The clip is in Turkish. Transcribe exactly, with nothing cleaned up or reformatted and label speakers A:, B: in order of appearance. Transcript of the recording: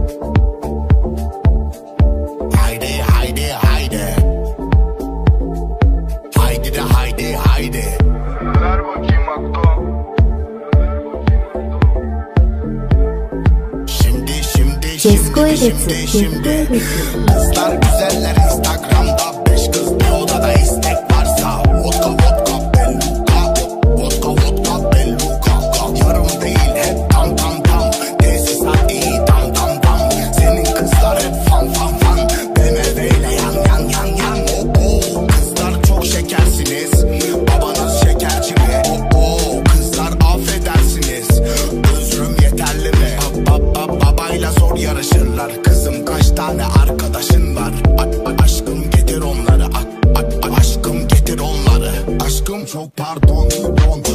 A: Haydi haydi haydi. Haydi de haydi haydi.
B: Ver bakayım akto.
A: Şimdi şimdi
C: Cesko
A: şimdi
C: edeti,
A: şimdi şimdi.
C: Cesko
A: Kızlar güzeller Instagram'da, beş kız bir odada, istek varsa vodka vodka belluka, vodka vodka belluka. Yarım değil hep tam tam tam, tesisat iyi tam tam tam. Senin kızlar hep fan fan fan, B M W ile yan yan yan yan. Oh oh, kızlar çok şekersiniz, babanız şekerci mi? Oh oh, kızlar affedersiniz, özrüm yeterli mi? Ba ba babayla zor yarışırlar. Kızım kaç tane arkadaşın var? A a aşkım getir onları, a a aşkım getir onları. Aşkım çok pardon, don